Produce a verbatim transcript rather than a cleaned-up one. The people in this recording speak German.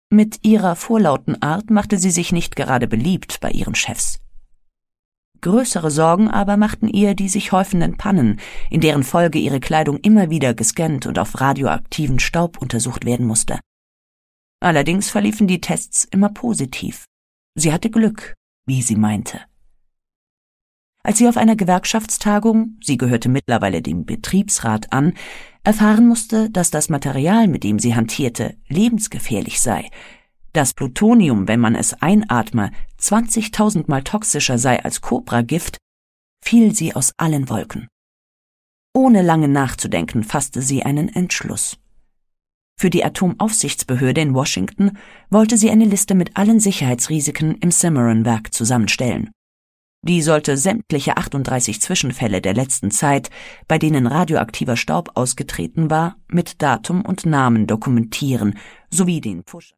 Mit ihrer vorlauten Art machte sie sich nicht gerade beliebt bei ihren Chefs. Größere Sorgen aber machten ihr die sich häufenden Pannen, in deren Folge ihre Kleidung immer wieder gescannt und auf radioaktiven Staub untersucht werden musste. Allerdings verliefen die Tests immer positiv. Sie hatte Glück, wie sie meinte. Als sie auf einer Gewerkschaftstagung, sie gehörte mittlerweile dem Betriebsrat an, erfahren musste, dass das Material, mit dem sie hantierte, lebensgefährlich sei, dass Plutonium, wenn man es einatme, zwanzigtausendmal toxischer sei als Kobragift, fiel sie aus allen Wolken. Ohne lange nachzudenken, fasste sie einen Entschluss. Für die Atomaufsichtsbehörde in Washington wollte sie eine Liste mit allen Sicherheitsrisiken im Cimarron-Werk zusammenstellen. Die sollte sämtliche achtunddreißig Zwischenfälle der letzten Zeit, bei denen radioaktiver Staub ausgetreten war, mit Datum und Namen dokumentieren, sowie den Pfusch